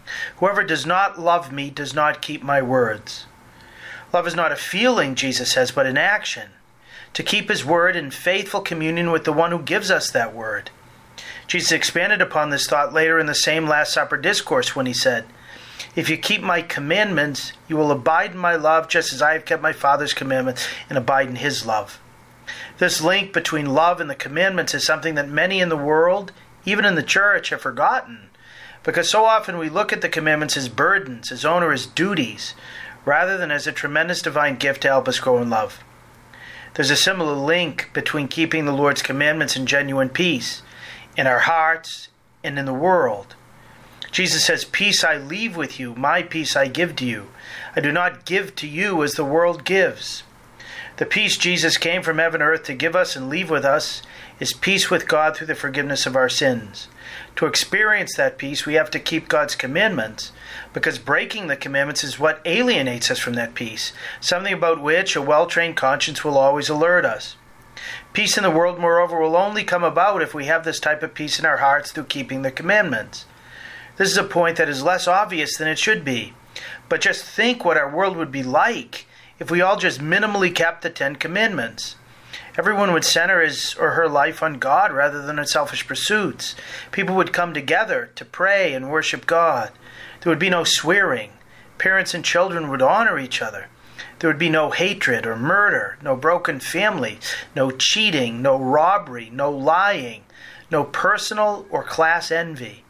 Whoever does not love me does not keep my words. Love is not a feeling, Jesus says, but an action. To keep his word in faithful communion with the one who gives us that word. Jesus expanded upon this thought later in the same Last Supper discourse when he said, "If you keep my commandments, you will abide in my love, just as I have kept my Father's commandments and abide in his love." This link between love and the commandments is something that many in the world, even in the church, have forgotten, because so often we look at the commandments as burdens, as onerous duties, rather than as a tremendous divine gift to help us grow in love. There's a similar link between keeping the Lord's commandments and genuine peace in our hearts and in the world. Jesus says, "Peace I leave with you, my peace I give to you. I do not give to you as the world gives." The peace Jesus came from heaven and earth to give us and leave with us is peace with God through the forgiveness of our sins. To experience that peace, we have to keep God's commandments, because breaking the commandments is what alienates us from that peace, something about which a well-trained conscience will always alert us. Peace in the world, moreover, will only come about if we have this type of peace in our hearts through keeping the commandments. This is a point that is less obvious than it should be, but just think what our world would be like if we all just minimally kept the Ten Commandments. Everyone would center his or her life on God rather than on selfish pursuits. People would come together to pray and worship God. There would be no swearing. Parents and children would honor each other. There would be no hatred or murder, no broken family, no cheating, no robbery, no lying, no personal or class envy.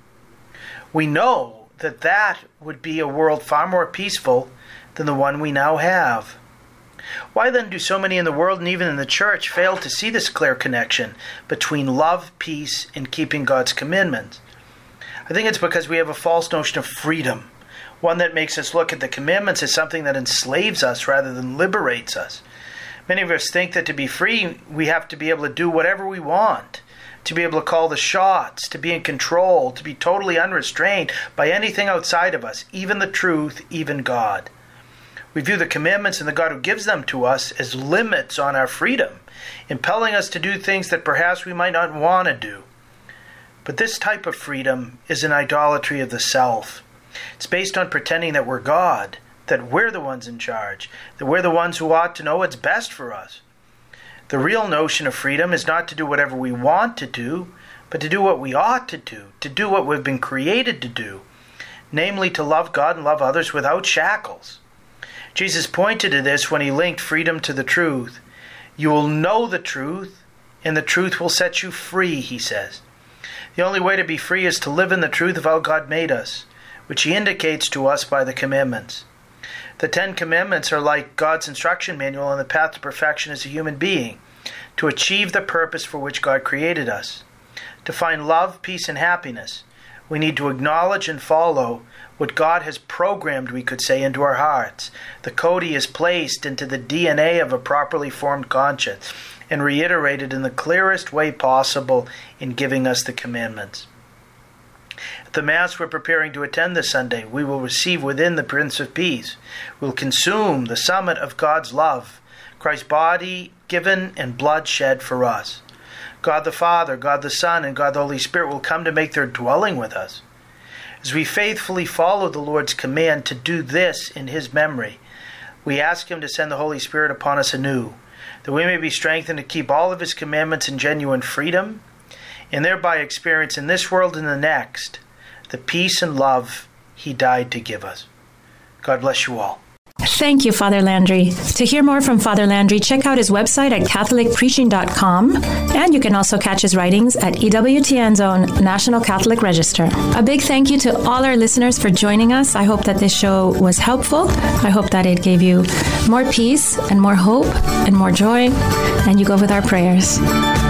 We know that that would be a world far more peaceful than the one we now have. Why then do so many in the world and even in the church fail to see this clear connection between love, peace, and keeping God's commandments? I think it's because we have a false notion of freedom, one that makes us look at the commandments as something that enslaves us rather than liberates us. Many of us think that to be free, we have to be able to do whatever we want, to be able to call the shots, to be in control, to be totally unrestrained by anything outside of us, even the truth, even God. We view the commandments and the God who gives them to us as limits on our freedom, impelling us to do things that perhaps we might not want to do. But this type of freedom is an idolatry of the self. It's based on pretending that we're God, that we're the ones in charge, that we're the ones who ought to know what's best for us. The real notion of freedom is not to do whatever we want to do, but to do what we ought to do, to do what we've been created to do, namely to love God and love others without shackles. Jesus pointed to this when he linked freedom to the truth. You will know the truth, and the truth will set you free, he says. The only way to be free is to live in the truth of how God made us, which he indicates to us by the commandments. The Ten Commandments are like God's instruction manual on the path to perfection as a human being, to achieve the purpose for which God created us. To find love, peace, and happiness, we need to acknowledge and follow what God has programmed, we could say, into our hearts, the code he has placed into the D N A of a properly formed conscience, and reiterated in the clearest way possible in giving us the commandments. At the Mass we're preparing to attend this Sunday, we will receive within the Prince of Peace. We'll consume the summit of God's love, Christ's body given and blood shed for us. God the Father, God the Son, and God the Holy Spirit will come to make their dwelling with us. As we faithfully follow the Lord's command to do this in his memory, we ask him to send the Holy Spirit upon us anew, that we may be strengthened to keep all of his commandments in genuine freedom, and thereby experience in this world and the next the peace and love he died to give us. God bless you all. Thank you, Father Landry. To hear more from Father Landry, check out his website at catholic preaching dot com, and you can also catch his writings at E W T N's own National Catholic Register. A big thank you to all our listeners for joining us. I hope that this show was helpful. I hope that it gave you more peace and more hope and more joy, and you go with our prayers.